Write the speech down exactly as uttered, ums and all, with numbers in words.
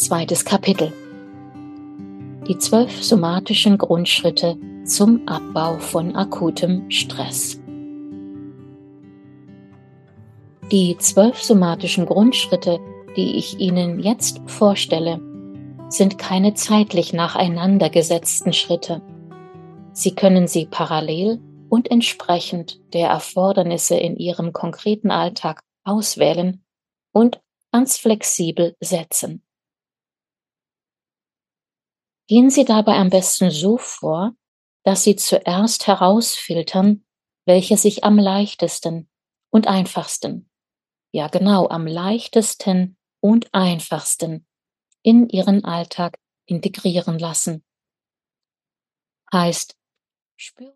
Zweites Kapitel. Die zwölf somatischen Grundschritte zum Abbau von akutem Stress. Die zwölf somatischen Grundschritte, die ich Ihnen jetzt vorstelle, sind keine zeitlich nacheinander gesetzten Schritte. Sie können sie parallel und entsprechend der Erfordernisse in Ihrem konkreten Alltag auswählen und ganz flexibel setzen. Gehen Sie dabei am besten so vor, dass Sie zuerst herausfiltern, welche sich am leichtesten und einfachsten, ja genau, am leichtesten und einfachsten in Ihren Alltag integrieren lassen. Heißt, spüren